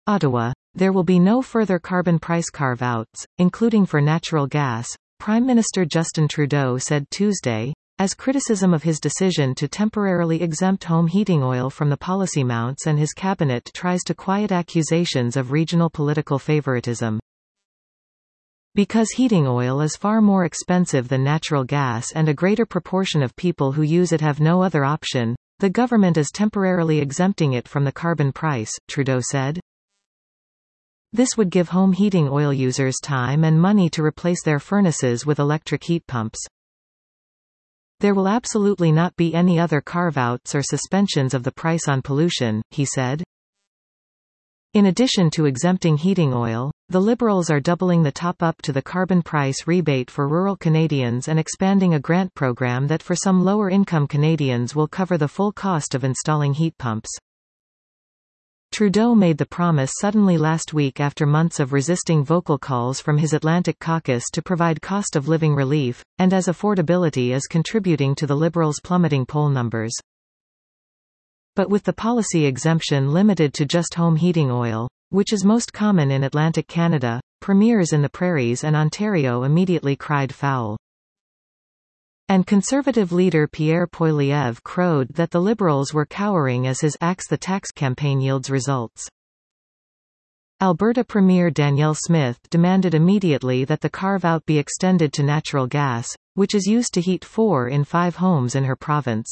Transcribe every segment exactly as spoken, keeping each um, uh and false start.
Ottawa. There will be no further carbon price carve-outs, including for natural gas, Prime Minister Justin Trudeau said Tuesday, as criticism of his decision to temporarily exempt home heating oil from the policy mounts and his cabinet tries to quiet accusations of regional political favoritism. Because heating oil is far more expensive than natural gas and a greater proportion of people who use it have no other option, the government is temporarily exempting it from the carbon price, Trudeau said. This would give home heating oil users time and money to replace their furnaces with electric heat pumps. There will absolutely not be any other carve-outs or suspensions of the price on pollution, he said. In addition to exempting heating oil, the Liberals are doubling the top-up to the carbon price rebate for rural Canadians and expanding a grant program that for some lower-income Canadians will cover the full cost of installing heat pumps. Trudeau made the promise suddenly last week after months of resisting vocal calls from his Atlantic caucus to provide cost-of-living relief, and as affordability is contributing to the Liberals' plummeting poll numbers. But with the policy exemption limited to just home heating oil, which is most common in Atlantic Canada, premiers in the Prairies and Ontario immediately cried foul. And Conservative leader Pierre Poilievre crowed that the Liberals were cowering as his Axe the Tax campaign yields results. Alberta Premier Danielle Smith demanded immediately that the carve-out be extended to natural gas, which is used to heat four in five homes in her province.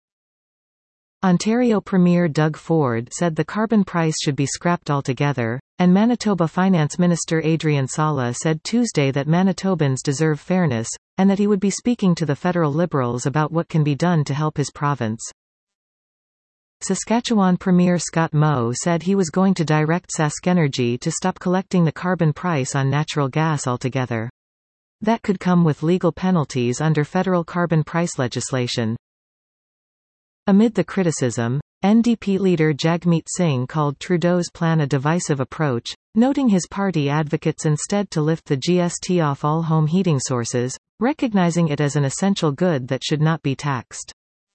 Ontario Premier Doug Ford said the carbon price should be scrapped altogether, and Manitoba Finance Minister Adrian Sala said Tuesday that Manitobans deserve fairness, and that he would be speaking to the federal Liberals about what can be done to help his province. Saskatchewan Premier Scott Moe said he was going to direct SaskEnergy to stop collecting the carbon price on natural gas altogether. That could come with legal penalties under federal carbon price legislation. Amid the criticism, N D P leader Jagmeet Singh called Trudeau's plan a divisive approach, noting his party advocates instead to lift the G S T off all home heating sources, recognizing it as an essential good that should not be taxed.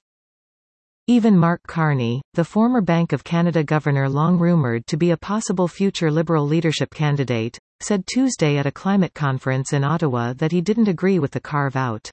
Even Mark Carney, the former Bank of Canada governor long rumoured to be a possible future Liberal leadership candidate, said Tuesday at a climate conference in Ottawa that he didn't agree with the carve-out.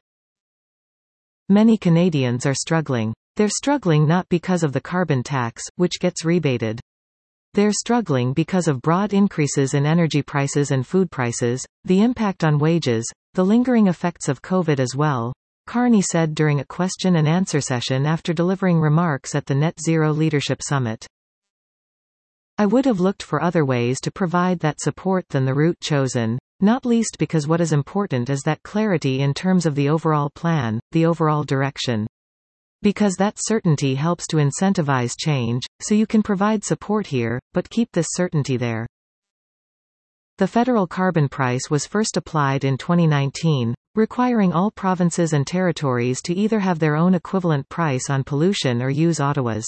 Many Canadians are struggling. They're struggling not because of the carbon tax, which gets rebated. They're struggling because of broad increases in energy prices and food prices, the impact on wages, the lingering effects of COVID as well, Carney said during a question and answer session after delivering remarks at the Net Zero Leadership Summit. I would have looked for other ways to provide that support than the route chosen, not least because what is important is that clarity in terms of the overall plan, the overall direction. Because that certainty helps to incentivize change, so you can provide support here, but keep this certainty there. The federal carbon price was first applied in twenty nineteen, requiring all provinces and territories to either have their own equivalent price on pollution or use Ottawa's.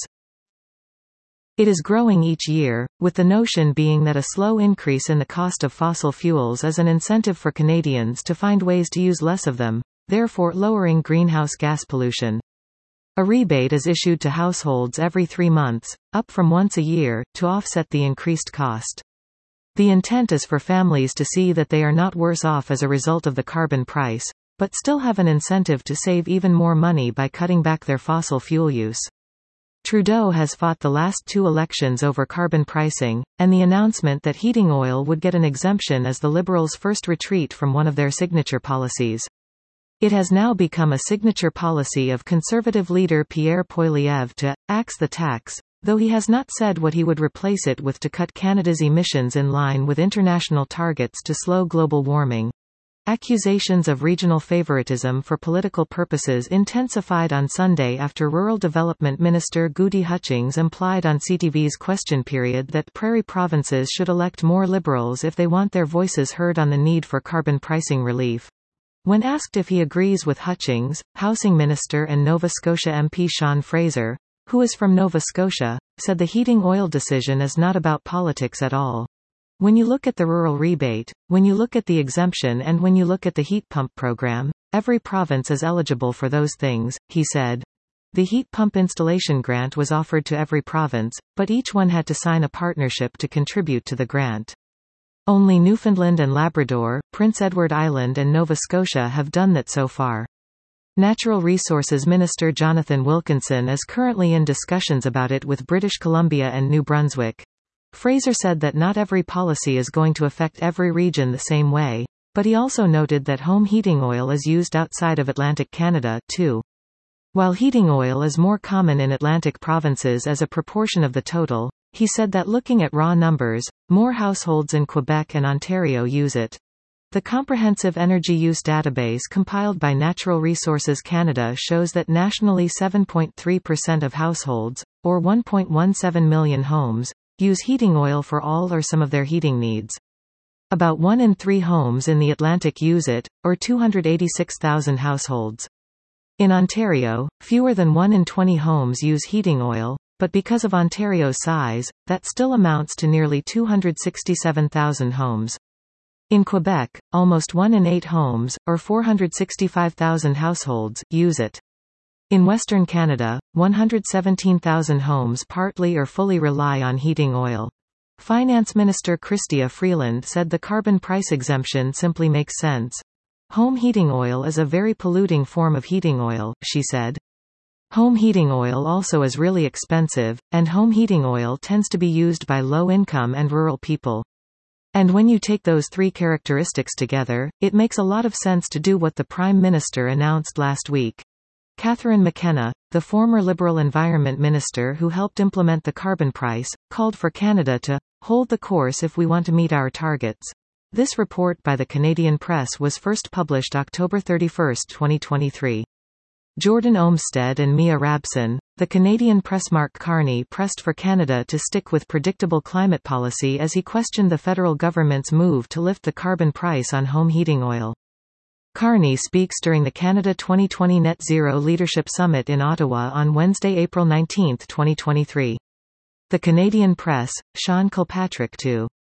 It is growing each year, with the notion being that a slow increase in the cost of fossil fuels is an incentive for Canadians to find ways to use less of them, therefore lowering greenhouse gas pollution. A rebate is issued to households every three months, up from once a year, to offset the increased cost. The intent is for families to see that they are not worse off as a result of the carbon price, but still have an incentive to save even more money by cutting back their fossil fuel use. Trudeau has fought the last two elections over carbon pricing, and the announcement that heating oil would get an exemption is the Liberals' first retreat from one of their signature policies. It has now become a signature policy of Conservative leader Pierre Poilievre to axe the tax, though he has not said what he would replace it with to cut Canada's emissions in line with international targets to slow global warming. Accusations of regional favoritism for political purposes intensified on Sunday after Rural Development Minister Goody Hutchings implied on C T V's Question Period that prairie provinces should elect more Liberals if they want their voices heard on the need for carbon pricing relief. When asked if he agrees with Hutchings, Housing Minister and Nova Scotia M P Sean Fraser, who is from Nova Scotia, said the heating oil decision is not about politics at all. When you look at the rural rebate, when you look at the exemption and when you look at the heat pump program, every province is eligible for those things, he said. The heat pump installation grant was offered to every province, but each one had to sign a partnership to contribute to the grant. Only Newfoundland and Labrador, Prince Edward Island and Nova Scotia have done that so far. Natural Resources Minister Jonathan Wilkinson is currently in discussions about it with British Columbia and New Brunswick. Fraser said that not every policy is going to affect every region the same way, but he also noted that home heating oil is used outside of Atlantic Canada, too. While heating oil is more common in Atlantic provinces as a proportion of the total, he said that looking at raw numbers, more households in Quebec and Ontario use it. The Comprehensive Energy Use Database compiled by Natural Resources Canada shows that nationally seven point three percent of households, or one point one seven million homes, use heating oil for all or some of their heating needs. About one in three homes in the Atlantic use it, or two hundred eighty-six thousand households. In Ontario, fewer than one in twenty homes use heating oil, but because of Ontario's size, that still amounts to nearly two hundred sixty-seven thousand homes. In Quebec, almost one in eight homes, or four hundred sixty-five thousand households, use it. In Western Canada, one hundred seventeen thousand homes partly or fully rely on heating oil. Finance Minister Chrystia Freeland said the carbon price exemption simply makes sense. Home heating oil is a very polluting form of heating oil, she said. Home heating oil also is really expensive, and home heating oil tends to be used by low-income and rural people. And when you take those three characteristics together, it makes a lot of sense to do what the Prime Minister announced last week. Catherine McKenna, the former Liberal Environment Minister who helped implement the carbon price, called for Canada to hold the course if we want to meet our targets. This report by the Canadian Press was first published October thirty-first, twenty twenty-three. Jordan Olmsted and Mia Rabson, the Canadian press. Mark Carney pressed for Canada to stick with predictable climate policy as he questioned the federal government's move to lift the carbon price on home heating oil. Carney speaks during the Canada twenty twenty Net Zero Leadership Summit in Ottawa on Wednesday, April nineteenth, twenty twenty-three. The Canadian Press, Sean Kilpatrick two.